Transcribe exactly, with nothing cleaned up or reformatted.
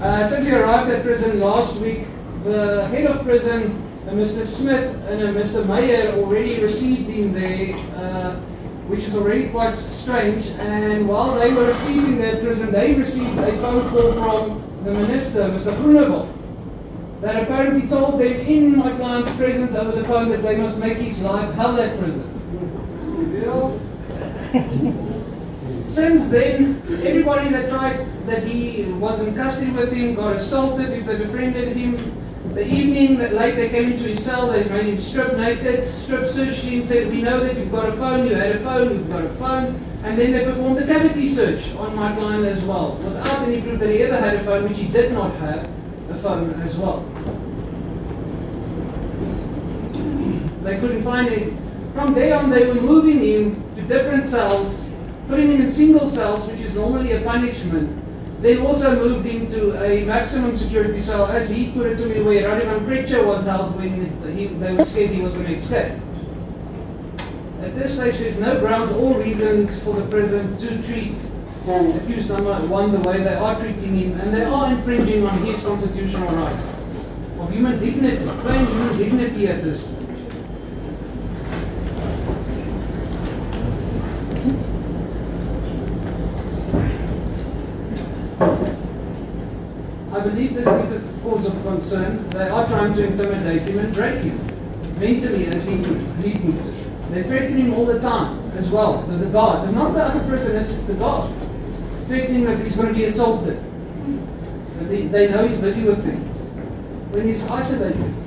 Uh, since he arrived at prison last week, the head of prison, uh, Mister Smith and uh, Mister Meyer, already received him there, uh, which is already quite strange. And while they were receiving their prison, they received a phone call from the minister, Mister Groenewald, that apparently told them in my client's presence over the phone that they must make his life hell at prison. Since then, everybody that tried that he was in custody with him got assaulted if they befriended him. The evening that late they came into his cell, they made him strip naked, strip searched him, said, we know that you've got a phone, you had a phone, you've got a phone. And then they performed a cavity search on my client as well, without any proof that he ever had a phone, which he did not have a phone as well. They couldn't find it. From there on, they were moving him to different cells, putting him in single cells, which is normally a punishment. They also moved him to a maximum security cell, as he put it to me, where Radivan Pritcher was held when he, they were scared he was going to escape. At this stage, there's no grounds or reasons for the prison to treat accused number one the way they are treating him, and they are infringing on his constitutional rights of human dignity, plain human dignity at this stage. I believe this is a cause of concern. They are trying to intimidate him and break him mentally, as he, he puts it. They threaten him all the time as well, the, the guard. And not the other prisoners, it's the guard. Threatening that he's going to be assaulted. But they, they know he's busy with things. When he's isolated,